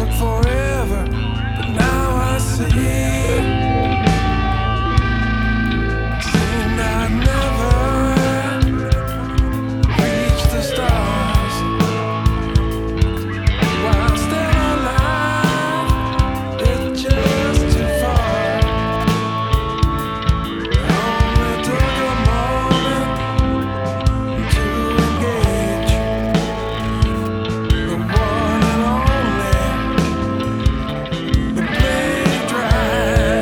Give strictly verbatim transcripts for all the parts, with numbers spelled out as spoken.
forever, but now I see. Seemed I'd never reach the stars. While still alive, it's just too far. Only took a moment to engage the one and only, the plane drive.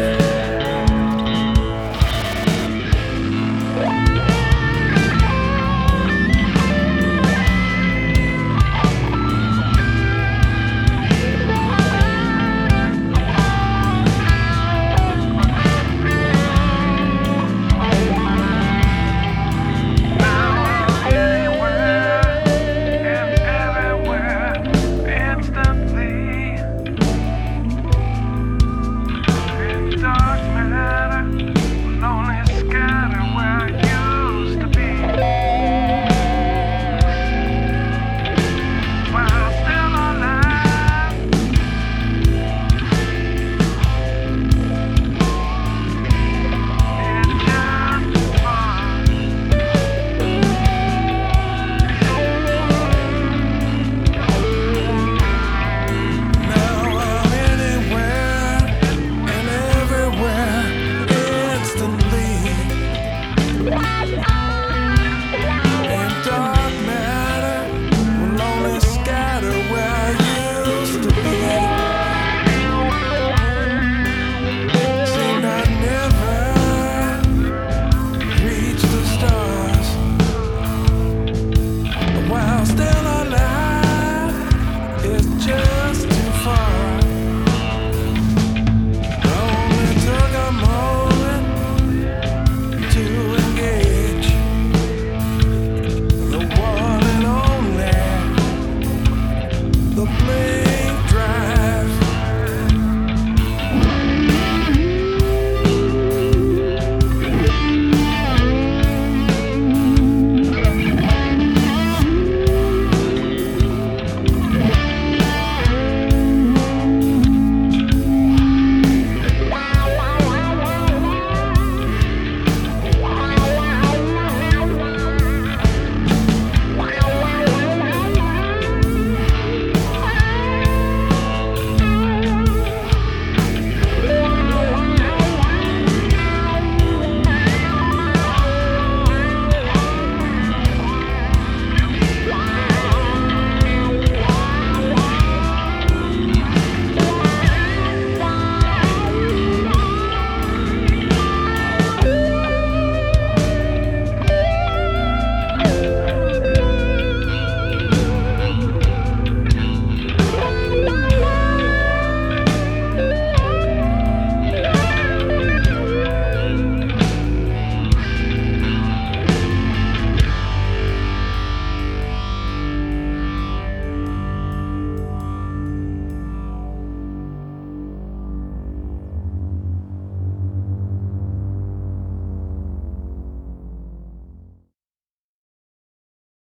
Now I'm anywhere and everywhere instantly. In dark matter, lonely scatter where I used to be. While still alive, it's just too far. Now I'm anywhere and everywhere instantly. In dark matter, will only scatter where I used to be.